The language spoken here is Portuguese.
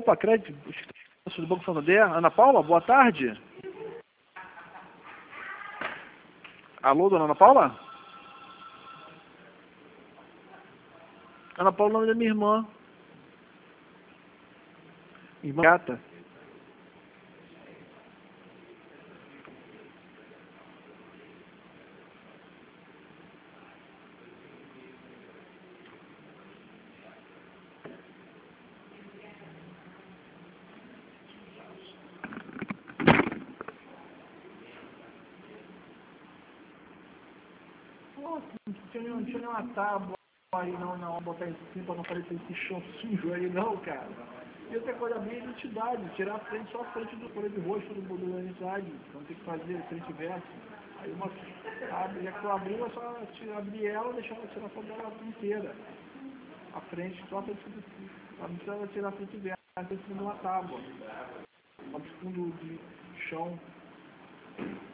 Opa, crédito do Banco Santander. Ana Paula, boa tarde. Alô, dona Ana Paula? Ana Paula é o nome da minha irmã. Irmã gata. Nossa, não tinha nenhuma tábua aí não, botar em cima pra não parecer esse chão sujo aí não, cara. E outra coisa, abrir a identidade, tirar a frente, só a frente do folha de rosto do identidade, então tem que fazer frente e verso. Aí uma abre, já que eu abri, é só abrir ela e deixar ela tirar a foto dela inteira. A frente, só a frente do fundo. Ela não precisa tirar a frente e verso, em cima de uma tábua. Um fundo de chão.